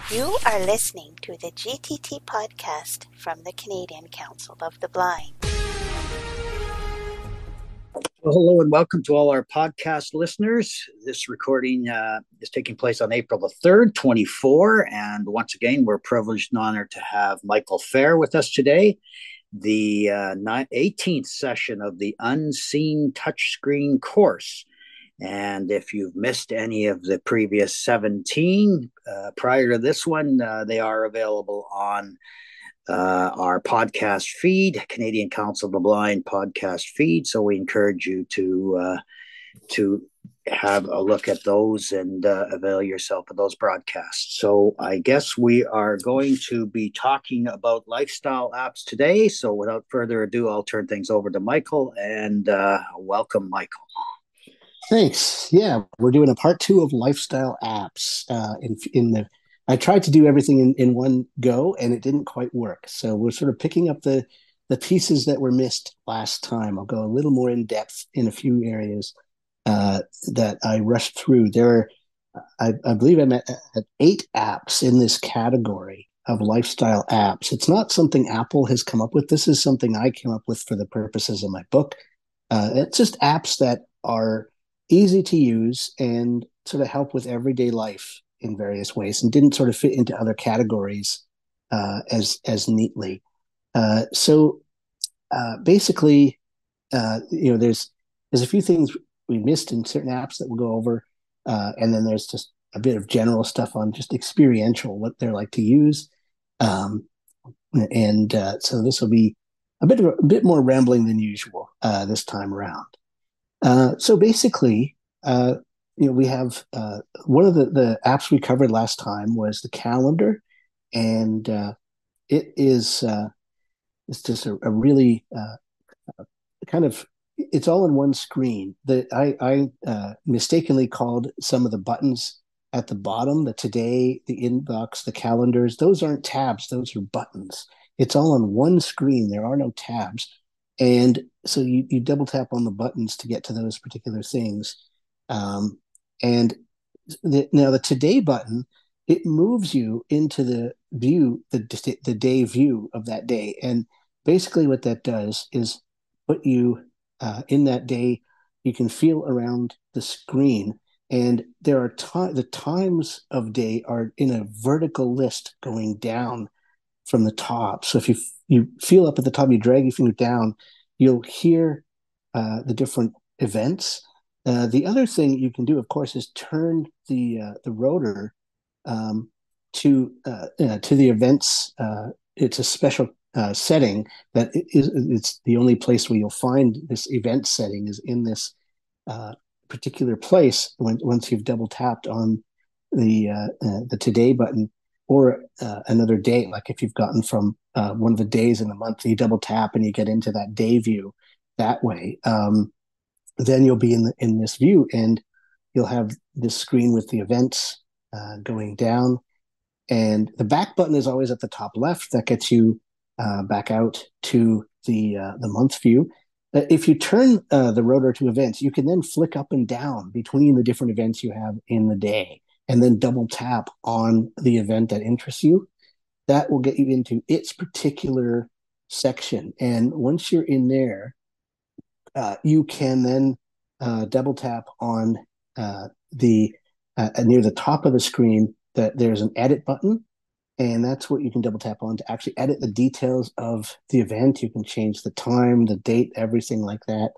You are listening to the GTT podcast from the Canadian Council of the Blind. Well, hello and welcome to all our podcast listeners. This recording is taking place on April the 3rd, 24. And once again, we're privileged and honored to have Michael Fair with us today. The 18th session of the Unseen Touchscreen course. And if you've missed any of the previous 17 prior to this one, they are available on our podcast feed, Canadian Council of the Blind podcast feed. So we encourage you to have a look at those and avail yourself of those broadcasts. So I guess we are going to be talking about lifestyle apps today. So without further ado, I'll turn things over to Michael and welcome, Michael. Thanks. Yeah, we're doing a part 2 of lifestyle apps. I tried to do everything in one go, and it didn't quite work. So we're sort of picking up the pieces that were missed last time. I'll go a little more in depth in a few areas that I rushed through. I believe I'm at 8 apps in this category of lifestyle apps. It's not something Apple has come up with. This is something I came up with for the purposes of my book. It's just apps that are easy to use and sort of help with everyday life in various ways, and didn't sort of fit into other categories as neatly. Basically, there's a few things we missed in certain apps that we'll go over, and then there's just a bit of general stuff on just experiential, what they're like to use, so this will be a bit more rambling than usual this time around. So basically, we have one of the apps we covered last time was the calendar, and it's just a really kind of, it's all in one screen. That I mistakenly called some of the buttons at the bottom, the today, the inbox, the calendars. Those aren't tabs; those are buttons. It's all on one screen. There are no tabs. And so you double tap on the buttons to get to those particular things. Now the today button, it moves you into the view, the day view of that day. And basically what that does is put you in that day. You can feel around the screen, and there are the times of day are in a vertical list going down from the top. So if you feel up at the top, you drag your finger down, you'll hear the different events. The other thing you can do, of course, is turn the rotor to the events. It's a special setting that it's the only place where you'll find this event setting is in this particular place. Once you've double tapped on the today button, or another day, like if you've gotten from one of the days in the month, you double tap and you get into that day view that way. Then you'll be in this view, and you'll have this screen with the events going down. And the back button is always at the top left. That gets you back out to the month view. If you turn the rotor to events, you can then flick up and down between the different events you have in the day, and then double tap on the event that interests you. That will get you into its particular section. And once you're in there, you can then double tap on near the top of the screen that there's an edit button. And that's what you can double tap on to actually edit the details of the event. You can change the time, the date, everything like that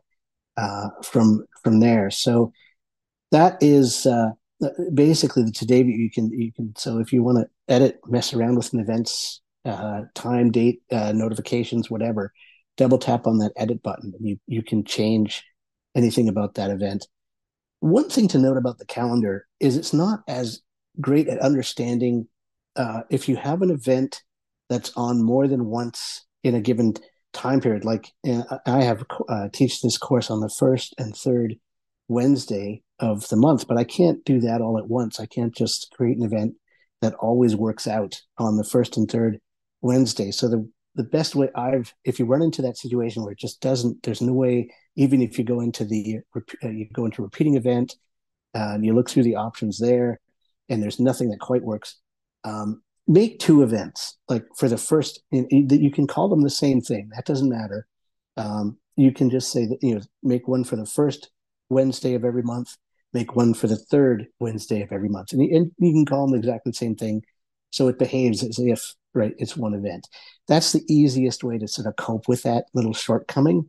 from there. So that is basically the today you can. So if you want to edit, mess around with an event's time, date, notifications, whatever, double tap on that edit button, and you can change anything about that event. One thing to note about the calendar is it's not as great at understanding if you have an event that's on more than once in a given time period. Like I have teach this course on the first and third Wednesday of the month, but I can't do that all at once. I can't just create an event that always works out on the first and third Wednesday. So the best way if you run into that situation where it just doesn't, there's no way, even if you go into repeating event and you look through the options there and there's nothing that quite works, Make two events, like for the first, you can call them the same thing. That doesn't matter. You can just say that, make one for the first Wednesday of every month, make one for the third Wednesday of every month. And you can call them exactly the same thing. So it behaves as if, right, it's one event. That's the easiest way to sort of cope with that little shortcoming.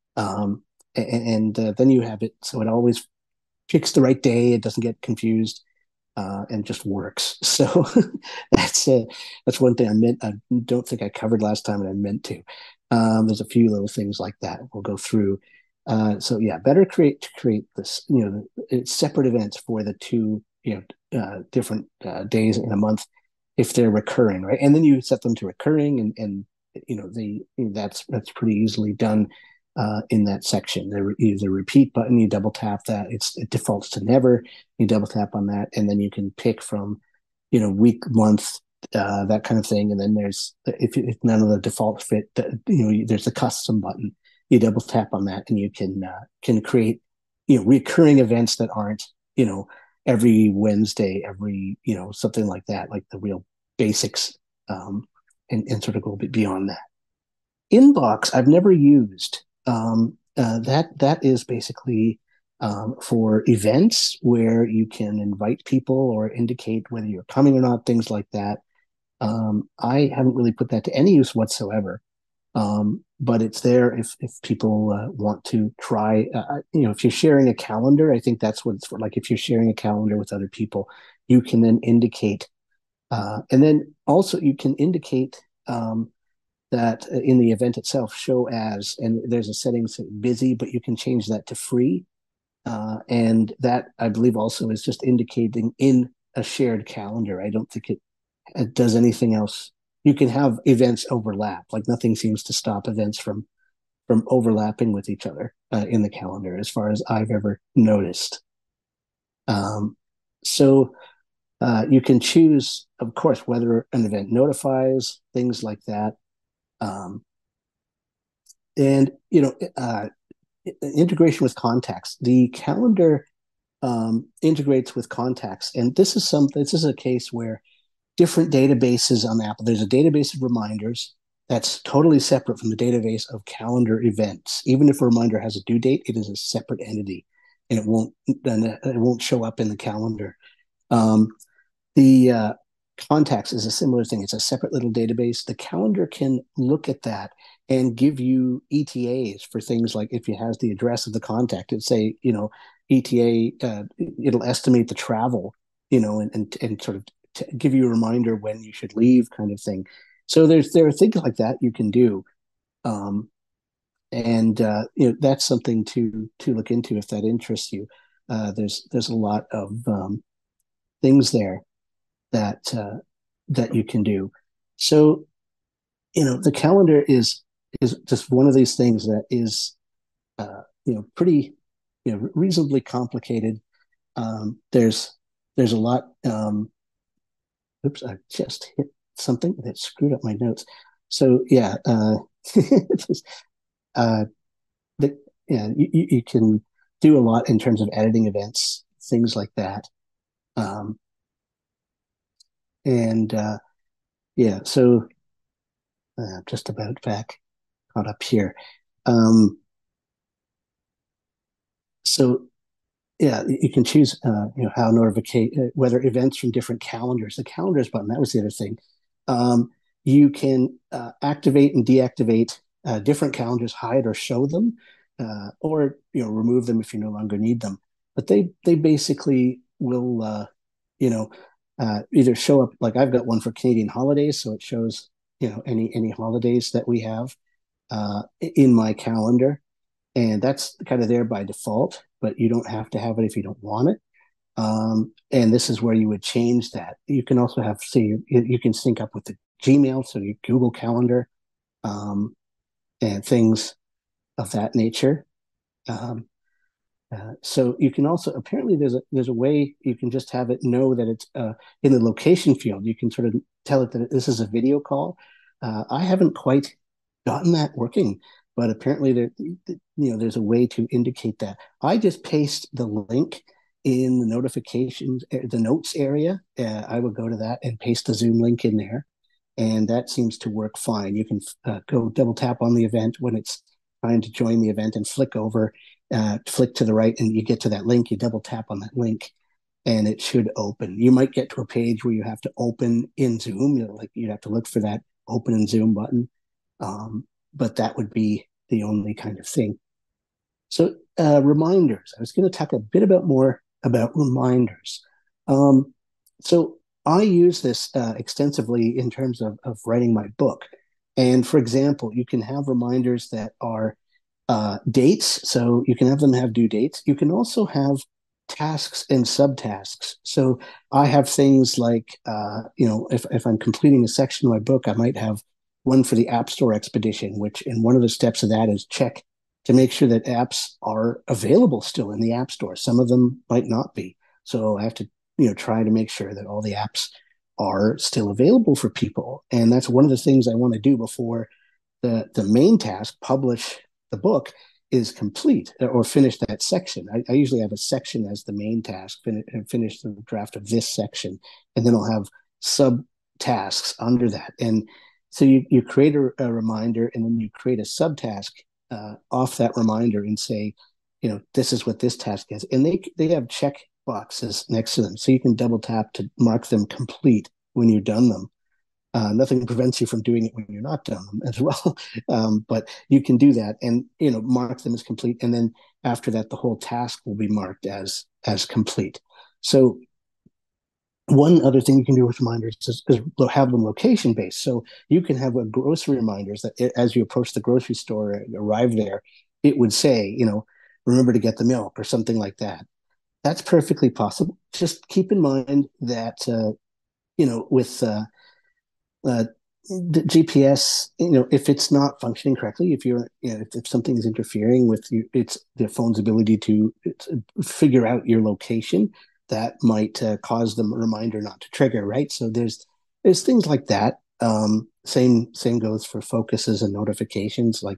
Then you have it. So it always picks the right day. It doesn't get confused. And just works. So that's one thing I don't think I covered last time, and I meant to. There's a few little things like that we'll go through. So yeah, better create this, separate events for the two, different days in a month if they're recurring, right? And then you set them to recurring, and that's pretty easily done. In that section, there's a repeat button. You double tap that. It defaults to never. You double tap on that, and then you can pick from, week, month, that kind of thing. And then there's if none of the default fit, there's a custom button. You double tap on that, and you can create, recurring events that aren't, every Wednesday, every something like that, like the real basics, and sort of go beyond that. Inbox I've never used. That is basically for events where you can invite people or indicate whether you're coming or not, things like that. I haven't really put that to any use whatsoever, but it's there if people want to try. If you're sharing a calendar, I think that's what it's for. Like if you're sharing a calendar with other people, you can then indicate, and then also you can indicate. That in the event itself, show as, and there's a setting so busy, but you can change that to free. And that I believe also is just indicating in a shared calendar. I don't think it does anything else. You can have events overlap, like nothing seems to stop events from overlapping with each other in the calendar, as far as I've ever noticed. So you can choose, of course, whether an event notifies, things like that. And integration with contacts. The calendar integrates with contacts, and this is a case where different databases on Apple. There's a database of reminders that's totally separate from the database of calendar events. Even if a reminder has a due date, it is a separate entity, and it won't show up in the calendar. The contacts is a similar thing. It's a separate little database. The calendar can look at that and give you ETAs for things like if it has the address of the contact, it'd say, ETA, it'll estimate the travel, and sort of give you a reminder when you should leave, kind of thing. So there are things like that you can do. That's something to look into if that interests you. There's a lot of things there that you can do. So, the calendar is just one of these things that is, pretty, reasonably complicated. There's a lot. Oops, I just hit something that screwed up my notes. So yeah, you can do a lot in terms of editing events, things like that. So just about back caught up here. So yeah, you can choose, how whether events from different calendars. The calendars button, that was the other thing. You can activate and deactivate different calendars, hide or show them, or remove them if you no longer need them. But they basically will, either show up. Like I've got one for Canadian holidays, so it shows any holidays that we have in my calendar, and that's kind of there by default. But you don't have to have it if you don't want it. And this is where you would change that. You can also have, say, you can sync up with the Gmail, so your Google Calendar, and things of that nature. So you can also, apparently there's a way you can just have it know that it's in the location field. You can sort of tell it that this is a video call. I haven't quite gotten that working, but apparently there's a way to indicate that. I just paste the link in the notifications, the notes area, I would go to that and paste the Zoom link in there. And that seems to work fine. You can go double tap on the event when it's time to join the event and flick over, flick to the right, and you get to that link. You double tap on that link, and it should open. You might get to a page where you have to open in Zoom. You'd have to look for that open in Zoom button, but that would be the only kind of thing. So reminders. I was going to talk a bit more about reminders. So I use this extensively in terms of writing my book. And for example, you can have reminders that are dates. So you can have them have due dates. You can also have tasks and subtasks. So I have things like, if I'm completing a section of my book, I might have one for the App Store expedition, and one of the steps of that is check to make sure that apps are available still in the App Store. Some of them might not be. So I have to try to make sure that all the apps are still available for people. And that's one of the things I want to do before the main task, publish the book, is complete or finish that section. I usually have a section as the main task, finish the draft of this section, and then I'll have subtasks under that. And so you create a reminder, and then you create a subtask off that reminder and say, this is what this task is. And they have check boxes next to them. So you can double tap to mark them complete when you've done them. Nothing prevents you from doing it when you're not done them as well. But you can do that and, mark them as complete. And then after that, the whole task will be marked as complete. So one other thing you can do with reminders is have them location based. So you can have a grocery reminders that as you approach the grocery store and arrive there, it would say, remember to get the milk or something like that. That's perfectly possible. Just keep in mind that, with the GPS, if it's not functioning correctly, if something is interfering with the phone's ability to figure out your location, that might cause the reminder not to trigger, right? So there's things like that. Same goes for focuses and notifications. Like,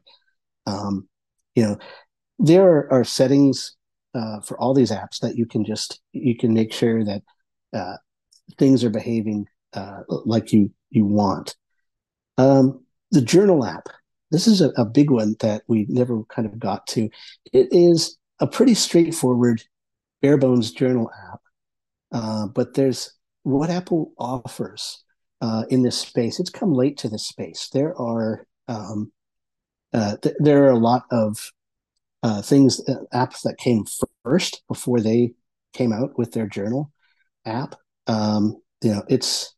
there are settings for all these apps that you can make sure that things are behaving like you want. The journal app. This is a big one that we never kind of got to. It is a pretty straightforward, bare bones journal app, but there's what Apple offers in this space. It's come late to this space. There are a lot of apps that came first before they came out with their journal app. It's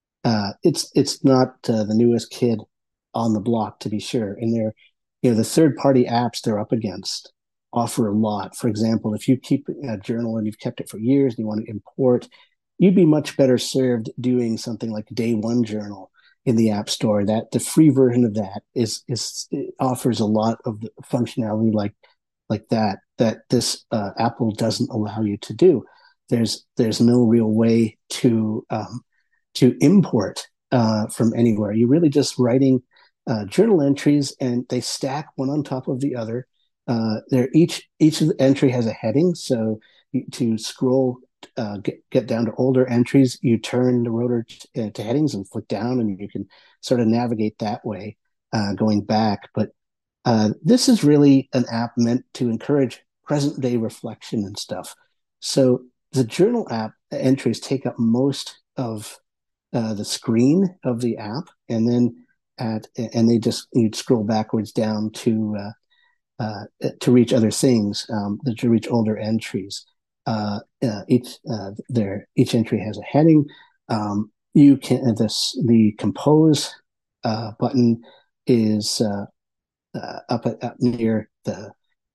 not the newest kid on the block, to be sure. And the third-party apps they're up against offer a lot. For example, if you keep a journal and you've kept it for years and you want to import, you'd be much better served doing something like Day One Journal in the App Store. That the free version of that it offers a lot of the functionality like that this Apple doesn't allow you to do. There's no real way to import from anywhere. You're really just writing journal entries, and they stack one on top of the other. Each of the entry has a heading, so to scroll, get down to older entries, you turn the rotor to headings and flick down, and you can sort of navigate that way, going back. But this is really an app meant to encourage present day reflection and stuff. So the journal app entries take up most of the screen of the app, and then you'd scroll backwards down to reach other things, to reach older entries. Each entry has a heading. You can the compose button is up near the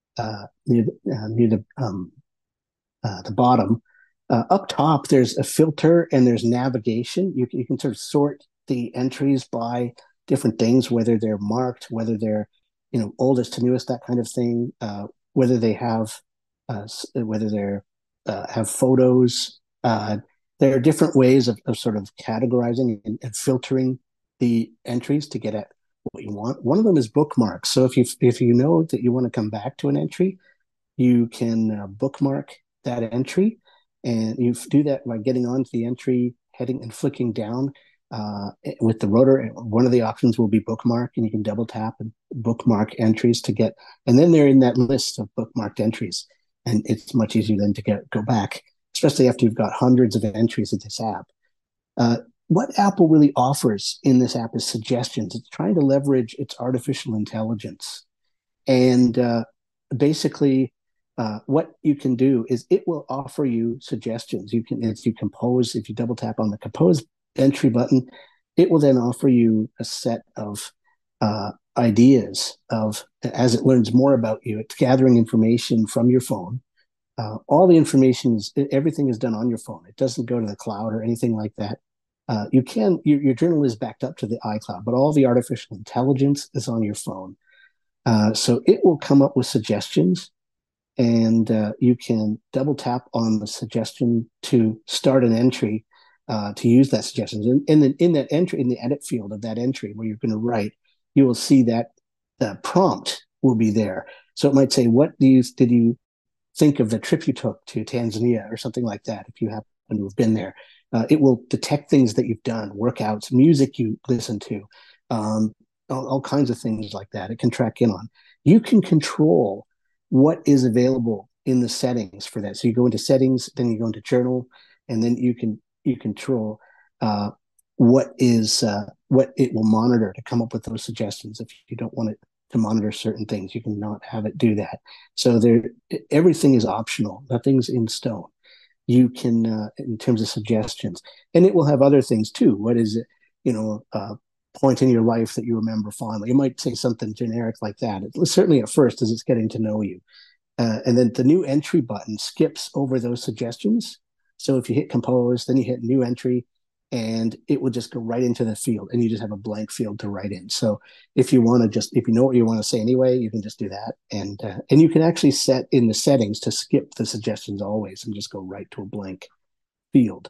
bottom. Up top, there's a filter and there's navigation. You can sort of sort the entries by different things, whether they're marked, whether they're oldest to newest, that kind of thing. Whether they have have photos. There are different ways of sort of categorizing and filtering the entries to get at what you want. One of them is bookmarks. So if you know that you want to come back to an entry, you can bookmark that entry. And you do that by getting onto the entry, heading and flicking down with the rotor. One of the options will be bookmark, and you can double tap and bookmark entries to get, and then they're in that list of bookmarked entries. And it's much easier then to go back, especially after you've got hundreds of entries in this app. What Apple really offers in this app is suggestions. It's trying to leverage its artificial intelligence. And basically, what you can do is it will offer you suggestions. You can, if you compose, if you double tap on the compose entry button, it will then offer you a set of ideas of, as it learns more about you, it's gathering information from your phone. All the information is, everything is done on your phone. It doesn't go to the cloud or anything like that. You can, your journal is backed up to the iCloud, but all the artificial intelligence is on your phone. So it will come up with suggestions, and you can double tap on the suggestion to start an entry to use that suggestion. And then in that entry, in the edit field of that entry where you're going to write, you will see that the prompt will be there. So it might say, did you think of the trip you took to Tanzania or something like that, if you happen to have been there. It will detect things that you've done, workouts, music you listen to, all kinds of things like that. It can track in on. You can control what is available in the settings for that. So you go into settings, then you go into journal, and then you control what it will monitor to come up with those suggestions. If you don't want it to monitor certain things, you can not have it do that. So everything is optional. Nothing's in stone. You can, in terms of suggestions, and it will have other things too. What is it, point in your life that you remember fondly? You might say something generic like that. Certainly at first, as it's getting to know you. And then the new entry button skips over those suggestions. So if you hit compose, then you hit new entry, and it will just go right into the field, and you just have a blank field to write in. So if you know what you want to say anyway, you can just do that. And you can actually set in the settings to skip the suggestions always and just go right to a blank field.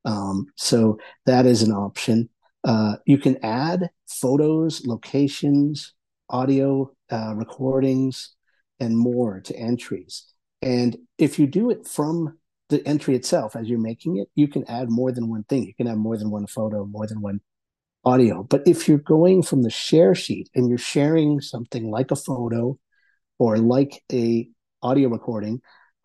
So that is an option. You can add photos, locations, audio recordings, and more to entries. And if you do it from the entry itself as you're making it, you can add more than one thing. You can have more than one photo, more than one audio. But if you're going from the share sheet and you're sharing something like a photo or like a audio recording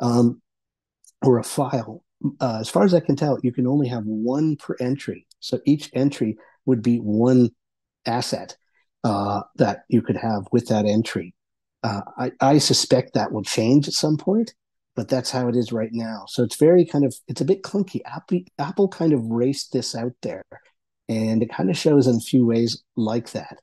or a file, as far as I can tell, you can only have one per entry. So each entry would be one asset that you could have with that entry. I suspect that will change at some point, but that's how it is right now. So it's it's a bit clunky. Apple kind of raced this out there, and it kind of shows in a few ways like that.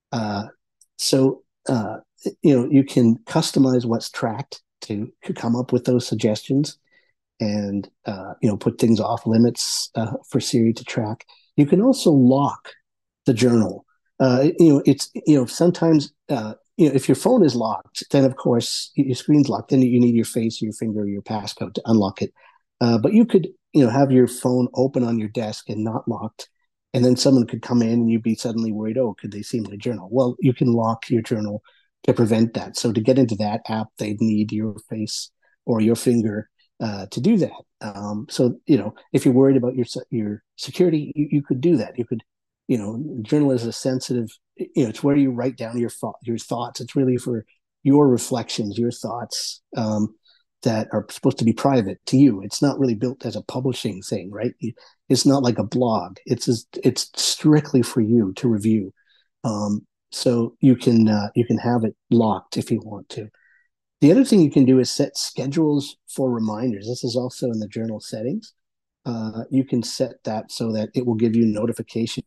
You can customize what's tracked to come up with those suggestions, and put things off limits for Siri to track. You can also lock the journal. Sometimes if your phone is locked, then of course your screen's locked. Then you need your face, your finger, your passcode to unlock it. But you could have your phone open on your desk and not locked, and then someone could come in and you'd be suddenly worried, oh, could they see my journal? Well, you can lock your journal to prevent that. So to get into that app, they'd need your face or your finger to do that. So if you're worried about your security, you could do that. You could, journal is a sensitive. It's where you write down your thoughts. It's really for your reflections, your thoughts that are supposed to be private to you. It's not really built as a publishing thing, right? It's not like a blog. It's strictly for you to review. So you can have it locked if you want to. The other thing you can do is set schedules for reminders. This is also in the journal settings. You can set that so that it will give you notifications.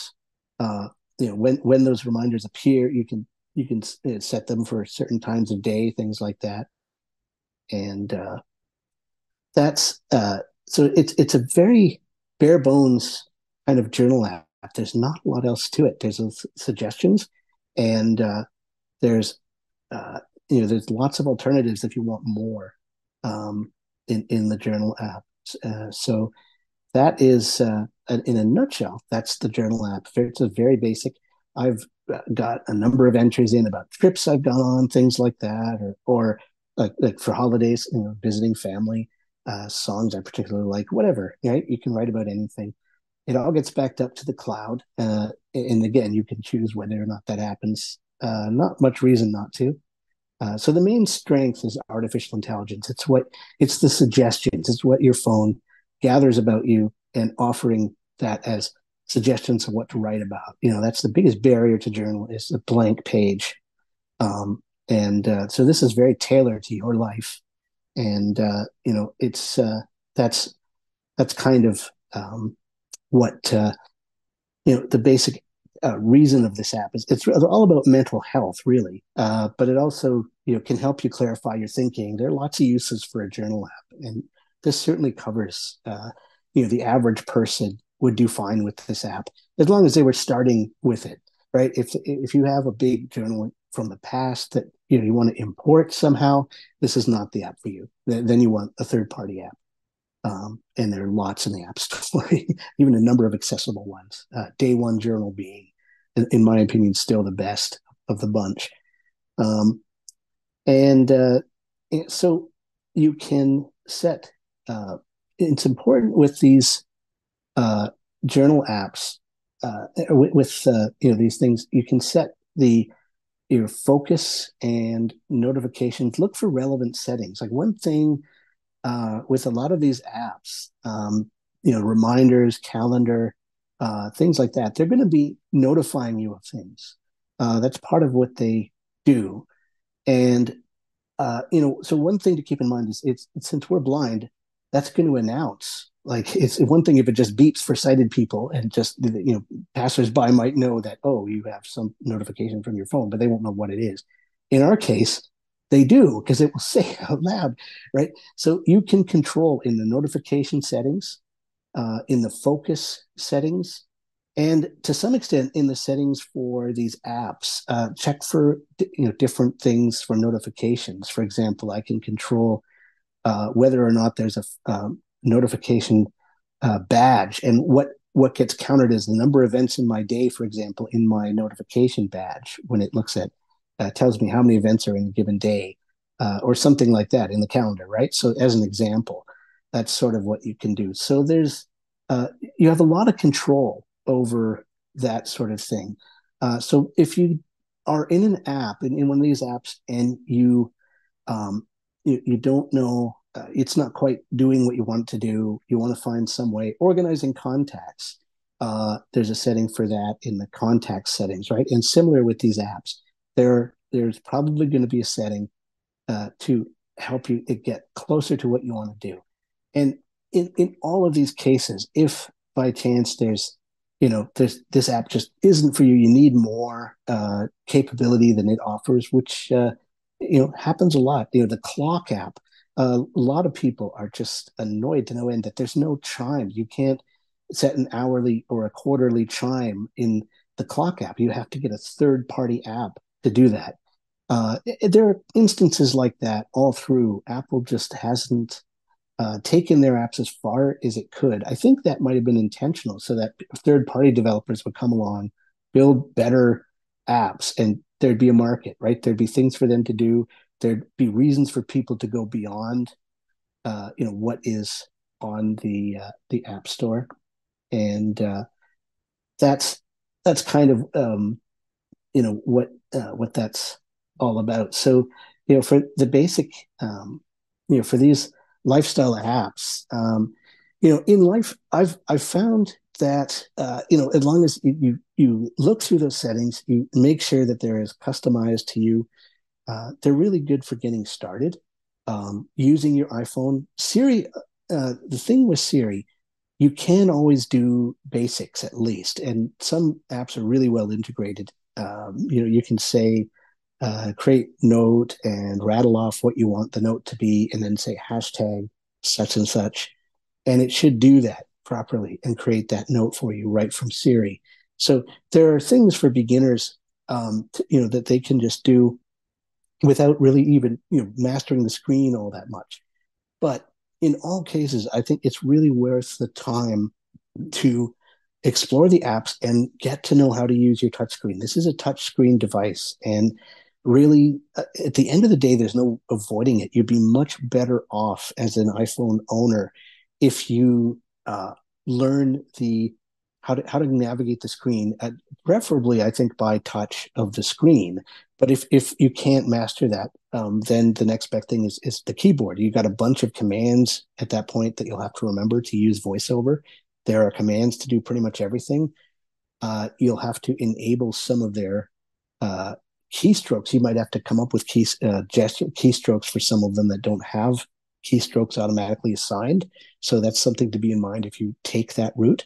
When those reminders appear, you can set them for certain times of day, things like that. And that's so it's a very bare bones kind of journal app. There's not a lot else to it. There's suggestions, and there's lots of alternatives if you want more in the journal app. So that is, in a nutshell, that's the journal app. It's a very basic. I've got a number of entries in about trips I've gone on, things like that, or like for holidays, visiting family. songs I particularly like, whatever, right? You can write about anything. It all gets backed up to the cloud. And again, you can choose whether or not that happens. Not much reason not to. So the main strength is artificial intelligence. It's the suggestions. It's what your phone gathers about you and offering that as suggestions of what to write about. That's the biggest barrier to journal is a blank page. And so this is very tailored to your life. And it's that's kind of what the basic reason of this app is. It's all about mental health, really, but it also can help you clarify your thinking. There are lots of uses for a journal app, and this certainly covers the average person would do fine with this app as long as they were starting with it, right? If you have a big journal from the past that you want to import somehow, this is not the app for you. Then you want a third party app. And there are lots in the App Store, even a number of accessible ones. Day One Journal being, in my opinion, still the best of the bunch. And so you can set. It's important with these journal apps, with these things. You can set your focus and notifications. Look for relevant settings. Like one thing. With a lot of these apps, reminders, calendar, things like that, they're going to be notifying you of things. That's part of what they do. And, so one thing to keep in mind is since we're blind, that's going to announce. Like it's one thing if it just beeps for sighted people and just, passersby might know that, oh, you have some notification from your phone, but they won't know what it is. In our case, they do because it will say out loud, right? So you can control in the notification settings, in the focus settings, and to some extent in the settings for these apps. Check for different things for notifications. For example, I can control whether or not there's a notification badge, and what gets counted as the number of events in my day, for example, in my notification badge when it looks at tells me how many events are in a given day, or something like that in the calendar, right? So as an example, that's sort of what you can do. So you have a lot of control over that sort of thing. So if you are in an app, in one of these apps, and you don't know, it's not quite doing what you want to do, you want to find some way, organizing contacts, there's a setting for that in the contact settings, right? And similar with these apps, there's probably going to be a setting to help you get closer to what you want to do. And in all of these cases, if by chance there's this app just isn't for you, you need more capability than it offers, which happens a lot. The clock app, a lot of people are just annoyed to no end that there's no chime. You can't set an hourly or a quarterly chime in the clock app. You have to get a third party app to do that. There are instances like that all through. Apple just hasn't taken their apps as far as it could. I think that might have been intentional so that third-party developers would come along, build better apps, and there'd be a market, right? There'd be things for them to do. There'd be reasons for people to go beyond, what is on the App Store, and that's kind of what that's all about. So, for the basic, for these lifestyle apps, in life, I've found that as long as you look through those settings, you make sure that they're as customized to you. They're really good for getting started. Using your iPhone, Siri. The thing with Siri, you can always do basics at least, and some apps are really well integrated. You can say, create note and rattle off what you want the note to be, and then say hashtag such and such, and it should do that properly and create that note for you right from Siri. So there are things for beginners, that they can just do without really even mastering the screen all that much. But in all cases, I think it's really worth the time to explore the apps and get to know how to use your touchscreen. This is a touchscreen device, and really, at the end of the day, there's no avoiding it. You'd be much better off as an iPhone owner if you learn the how to navigate the screen, preferably, I think, by touch of the screen. But if you can't master that, then the next best thing is the keyboard. You got a bunch of commands at that point that you'll have to remember to use VoiceOver. There are commands to do pretty much everything. You'll have to enable some of their keystrokes. You might have to come up with gesture keystrokes for some of them that don't have keystrokes automatically assigned. So that's something to be in mind if you take that route.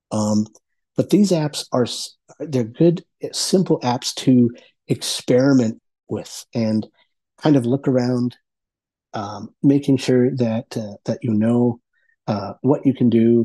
But these apps they're good, simple apps to experiment with and kind of look around, making sure that you know what you can do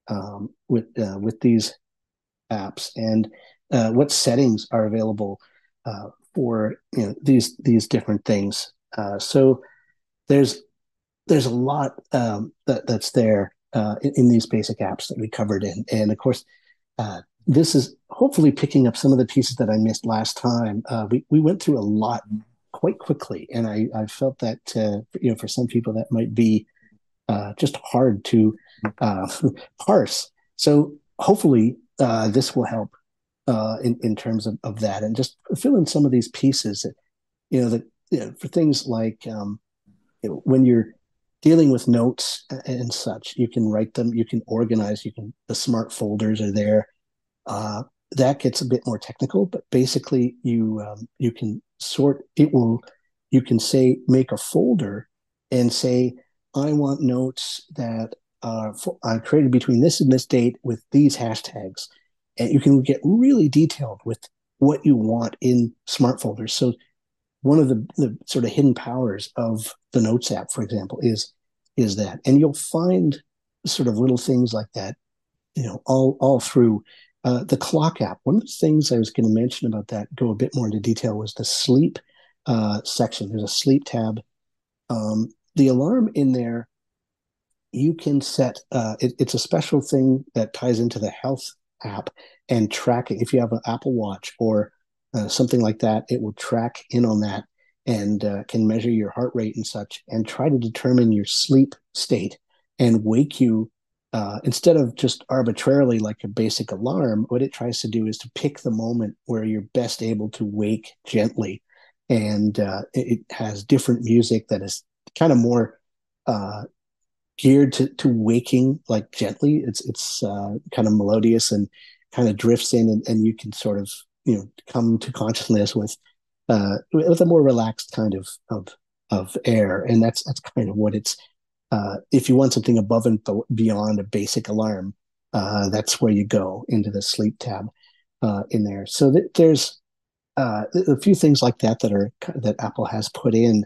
with these apps and what settings are available for these different things. So there's a lot that's there in these basic apps that we covered and of course this is hopefully picking up some of the pieces that I missed last time. We went through a lot quite quickly, and I felt that for some people that might be just hard to parse. So hopefully this will help in terms of that, and just fill in some of these pieces that for things like when you're dealing with notes and such, you can write them, you can organize, the smart folders are there. That gets a bit more technical, but basically you can sort it. You can say make a folder and say I want notes that are created between this and this date with these hashtags, and you can get really detailed with what you want in smart folders. So one of the sort of hidden powers of the Notes app, for example, is that, and you'll find sort of little things like that, all through the Clock app. One of the things I was going to mention about that, go a bit more into detail, was the sleep section. There's a sleep tab. The alarm in there, you can set. It's a special thing that ties into the Health app and tracking. If you have an Apple Watch or something like that, it will track in on that and can measure your heart rate and such and try to determine your sleep state and wake you instead of just arbitrarily like a basic alarm. What it tries to do is to pick the moment where you're best able to wake gently, and it has different music that is kind of more geared to waking like gently. It's kind of melodious and kind of drifts in, and you can sort of come to consciousness with a more relaxed kind of air, and that's kind of what it's. If you want something above and beyond a basic alarm, that's where you go into the sleep tab in there. So there's a few things like that that Apple has put in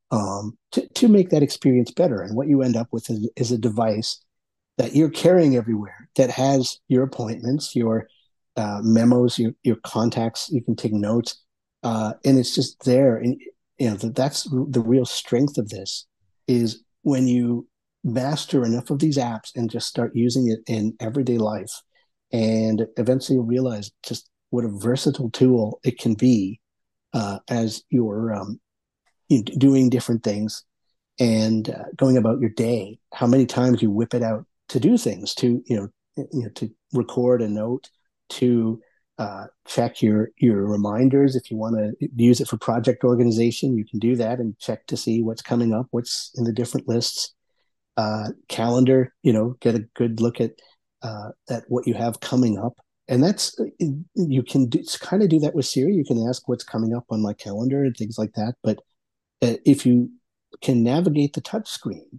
to make that experience better. And what you end up with is a device that you're carrying everywhere that has your appointments, your memos, your contacts. You can take notes, and it's just there. And that's the real strength of this is when you master enough of these apps and just start using it in everyday life, and eventually you'll realize just what a versatile tool it can be as you're doing different things and going about your day. How many times you whip it out to do things, to to record a note, to check your reminders. If you want to use it for project organization, you can do that and check to see what's coming up, what's in the different lists. Calendar, get a good look at what you have coming up. And that's, you can kind of do that with Siri. You can ask what's coming up on my calendar and things like that. But if you can navigate the touch screen,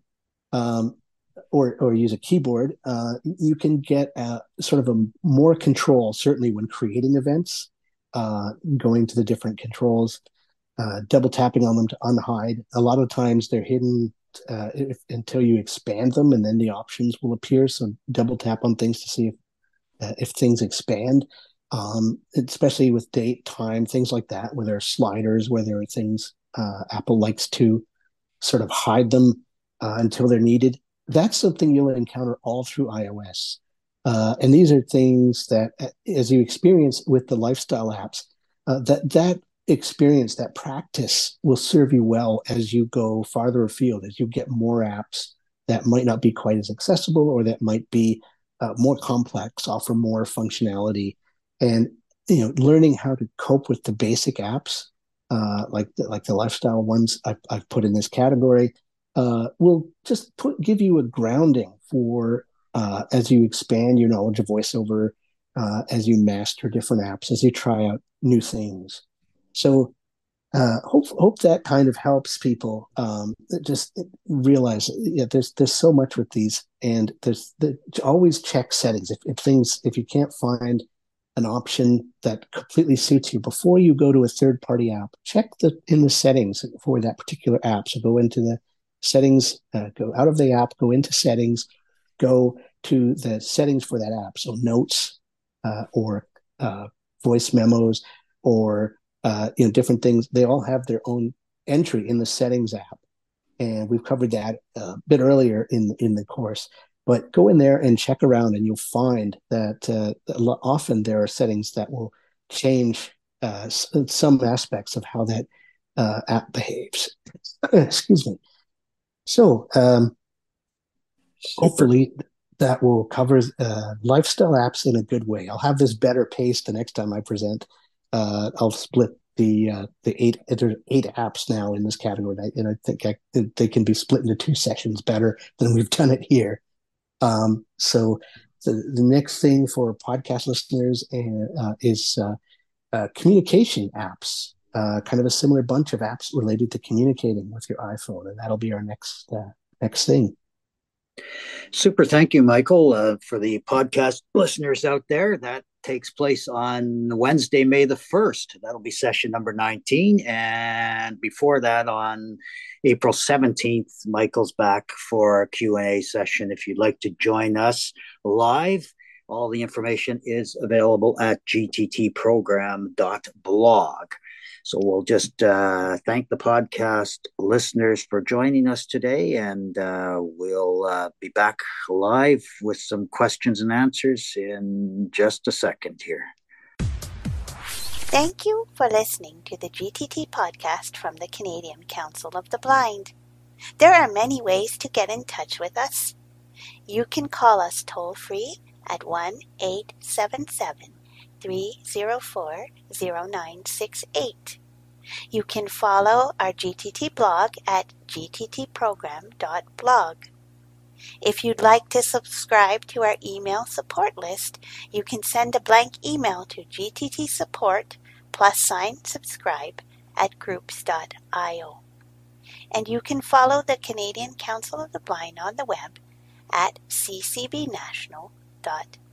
or use a keyboard, you can get sort of a more control, certainly when creating events, going to the different controls, double tapping on them to unhide. A lot of times they're hidden until you expand them, and then the options will appear. So double tap on things to see if things expand, especially with date, time, things like that, where there are sliders, where there are things Apple likes to sort of hide them until they're needed. That's something you'll encounter all through iOS. And these are things that, as you experience with the lifestyle apps, that experience, that practice will serve you well as you go farther afield, as you get more apps that might not be quite as accessible or that might be more complex, offer more functionality. And learning how to cope with the basic apps, like the lifestyle ones I've put in this category, will just give you a grounding for as you expand your knowledge of VoiceOver, as you master different apps, as you try out new things. So hope that kind of helps people just realize there's so much with these, and always check settings. If you can't find an option that completely suits you before you go to a third-party app, check in the settings for that particular app. So go into the settings, go out of the app, go into settings, go to the settings for that app. So notes or voice memos or different things. They all have their own entry in the settings app, and we've covered that a bit earlier in the course. But go in there and check around, and you'll find that often there are settings that will change some aspects of how that app behaves. Excuse me. So hopefully that will cover lifestyle apps in a good way. I'll have this better paced the next time I present. I'll split the eight. There's 8 apps now in this category, and I think they can be split into 2 sessions better than we've done it here. So the next thing for podcast listeners is communication apps, kind of a similar bunch of apps related to communicating with your iPhone, and that'll be our next thing. Super. Thank you, Michael. For the podcast listeners out there, that takes place on Wednesday, May the 1st. That'll be session number 19. And before that, on April 17th, Michael's back for a Q&A session. If you'd like to join us live, all the information is available at gttprogram.blog. So we'll just thank the podcast listeners for joining us today, and we'll be back live with some questions and answers in just a second here. Thank you for listening to the GTT podcast from the Canadian Council of the Blind. There are many ways to get in touch with us. You can call us toll-free at 1-877-304-0968. You can follow our GTT blog at gttprogram.blog. If you'd like to subscribe to our email support list, you can send a blank email to gttsupport +subscribe at groups.io. And you can follow the Canadian Council of the Blind on the web at ccbnational.ca.